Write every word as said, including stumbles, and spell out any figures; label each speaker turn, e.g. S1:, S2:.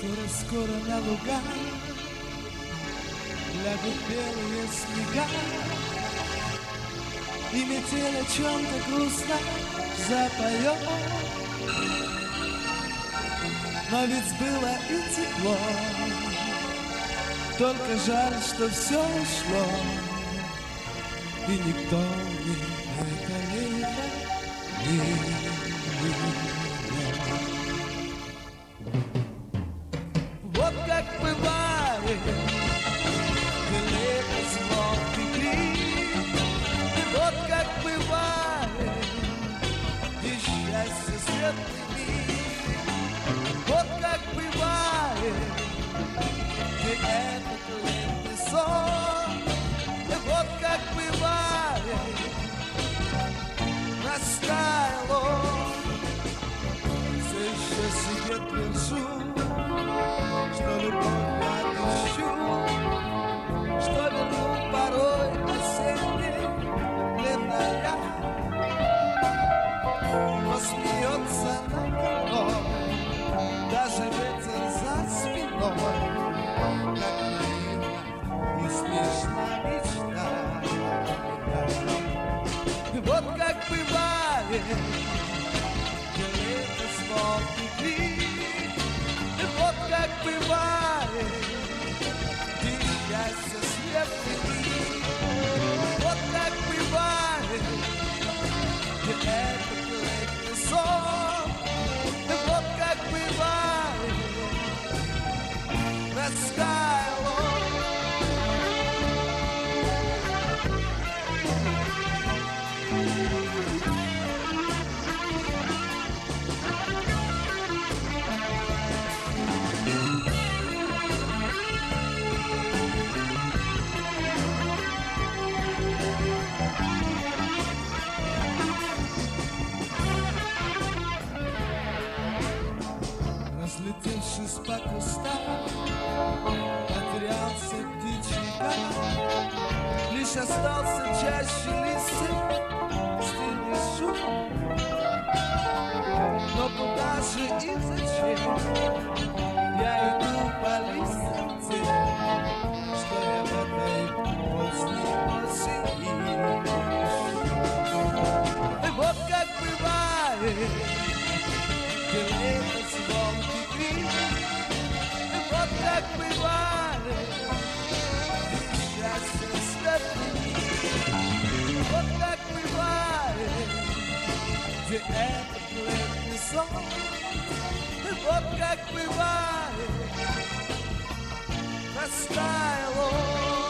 S1: Скоро-скоро на луга лягут белые снега, и метель о чем-то грустно запоет. Но ведь было и тепло, только жаль, что все ушло, и никто не это лето не вернет. Вот как бывает, ты лето смог и крик, и вот как бывает, и счастье светлый мир. Вот как бывает, и этот летний сон, и вот как бывает, растаял он. Все еще себе держу, что любовь отыщу, что верну порой осенней летая. Но смеется надо мной даже ветер за спиной, как наивно и смешно мечта. И вот как бывает, где лето смог и крик, и вот как бывает, где счастье светлый мир. Вот как бывает, где этот летний сон, и вот как бывает, растаял он. Разлетевшись по кустам, потерялся птичий гам, лишь остался чаще листьев стильный шум. Но куда же и зачем я иду по листьям тем, что я в этой поздней осени ищу? И вот как бывает, где лето звонкий крик, и вот как бывает, где счастье светлый мир. Вот как бывает, где этот летний сон, и вот как бывает, растаял он.